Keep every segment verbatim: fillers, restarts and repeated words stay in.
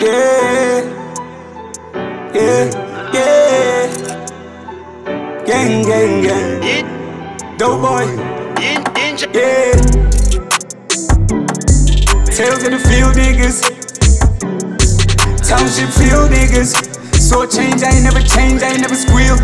Yeah, yeah, yeah. Gang, gang, gang. Dope boy. Yeah. Tales of the field niggas. Township field niggas. So change, I ain't never change, I ain't never squeal.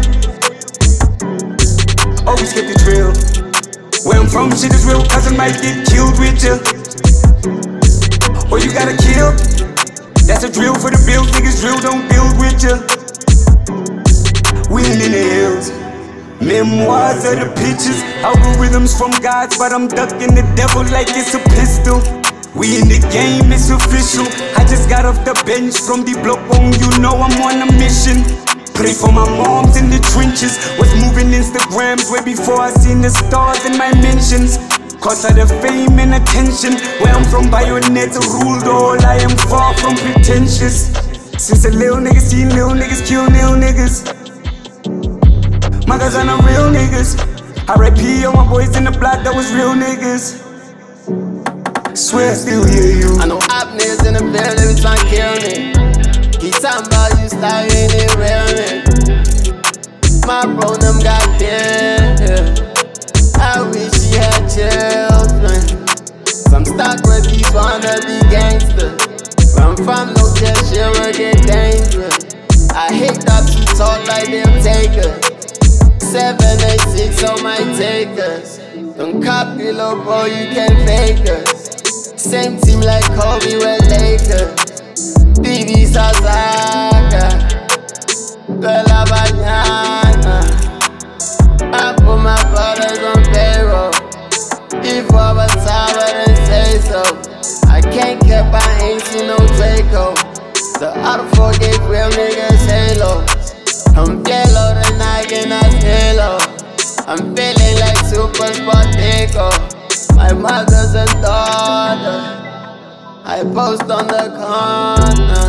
Always get the drill. Where I'm from, shit is real, cause I might get killed with ya. Or you gotta kill. That's a drill for the bills, niggas drill, don't build with ya. We ain't in the hills. Memoirs of the pictures, algorithms from gods, but I'm ducking the devil like it's a pistol. We in the game, it's official. I just got off the bench from the block on, you know I'm on a mission. Pray for my moms in the trenches. Was moving Instagrams way before I seen the stars in my mentions. Cause of the fame and attention. Where I'm from, bayonets ruled all. I am far from pretentious. Since a little nigga seen little niggas kill little niggas. My guys are not real niggas. R I P all my boys in the block, that was real niggas. Swear I still hear you. I know op niggas in the field, they be tryna kill me. He talking about you style, you ain't even real nigga. My bro them got killed, yeah. I wish he had children. So I'm stuck with these wannabe gangsters. Where I'm from, no care, shit will get dangerous. I hate cops who talk like they'll take us. Seven, eight, six on my takers. Don't copy, little bro, you can fake us. Same team like Kobe with Lakers. B B Sasaka, girl la banana. I put my brothers on payroll. Before I was time, I didn't say so. I can't keep, I ain't seen no Draco. The other four gave real niggas halos. I'm yellow, the night and I halo. I'm feeling like Super Sportico. My mother's a daughter. I post on the corner.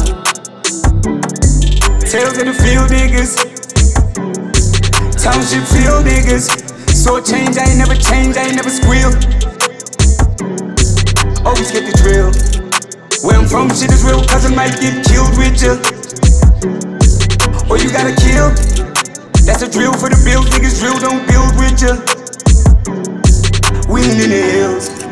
Tales of the field niggas. Township field niggas. So change, I ain't never change, I ain't never squeal. Always get the drill. Where I'm from, shit is real, cause I might get killed with ya. Or you gotta kill. That's a drill for the bills, niggas drill, don't build with ya. We ain't in the hills.